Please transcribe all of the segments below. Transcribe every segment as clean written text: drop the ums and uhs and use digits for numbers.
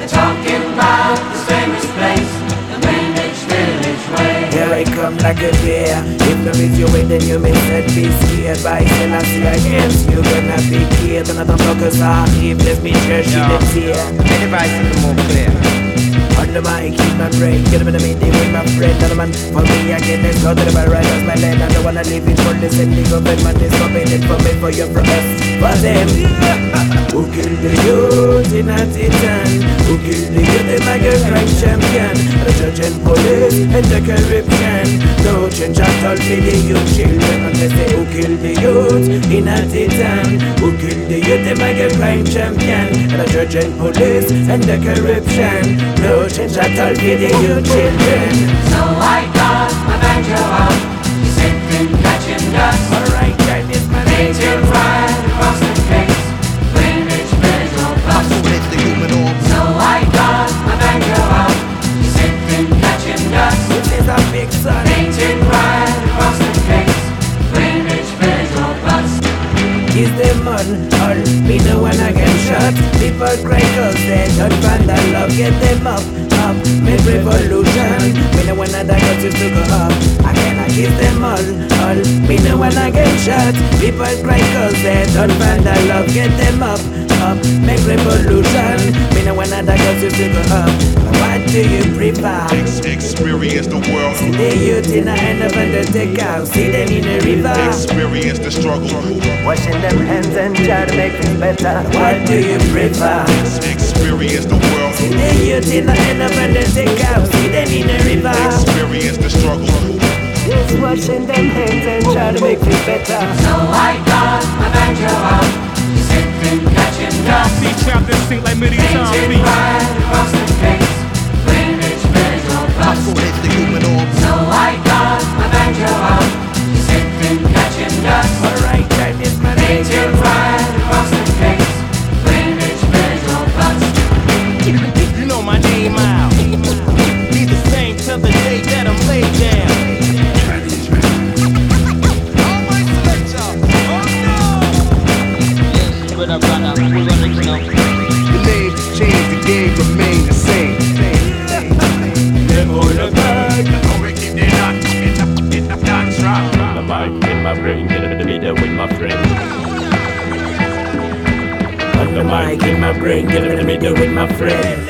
They're talking about this famous place, the Greenwich Village Way. Here I come like a bear. If no is your way, then you may not be scared. By Selassie against you gonna be killed. Another focus on if let me church in the tear. Any advice in the more clear? On the mic, keep my brain. Get up in the meeting with my friend. Another man for me again. Let's go to the bar, right off my land. I don't wanna live in for this and legal man is forbidden for me, for you, for us, for them. Who killed the youth in a titan? Who killed the youth in like a crime champion? The judge and police and the corruption. No change at all for the youth children. And they say who killed the youth in a titan? Who killed the youth in like a crime champion? The judge and police and the corruption. No change at all for the youth children. So I got my banjo out, sipping, catching dust. Alright, that is my name. Painted right across the face, Greenwich Village Road bus. So I got my banjo out, sipping, catching dust. This is a big son. Painted right across the face, Greenwich Village Road bus. Is them on all, me no wanna get shot. People cry cause they don't find that love. Get them up, make revolution. Me no wanna die cause used to go up. I cannot kiss them all, me no wanna get shot. People cry cause they don't find that love. Get them up, make revolution. Me no wanna die cause used to go up. What do you prefer? Experience the world. See the youth in a hand of undertaker. See them in the river. Experience the struggle. Washing them hands and try to make things better. What do you prefer? Experience the world. See the youth in the hand of undertaker. See them in the river. Experience the struggle. Just washing them hands and try to make things better. So I got my banjo out, sipping, catching dust. See chapters sing like many times. Painted right across the face, Greenwich Village Road bus. So I got my banjo out, sipping, catching dust. Alright, that is my name. Painted right across the face, Greenwich Village Road bus. You know my name out. Be the same till the day that I'm laid down. The names change, the game remain the same. Them all the bag. My mind in my brain, get in the middle with my friend. On the mic in my brain, get in the middle with my friend.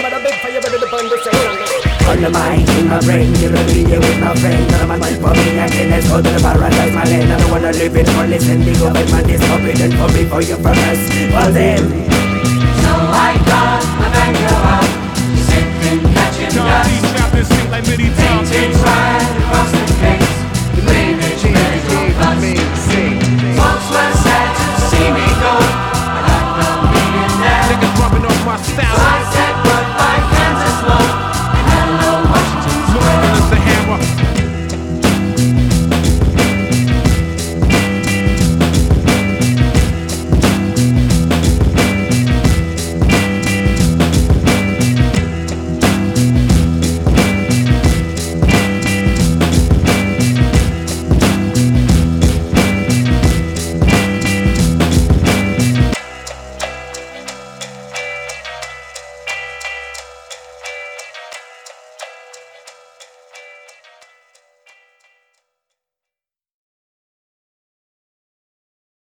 On the mic in my brain, get in the middle with my friend. None of my mind for me, I can let's go to the paradise, my land. I don't wanna live it for listen, they go with my discomfort and for me, for you, for us, for them.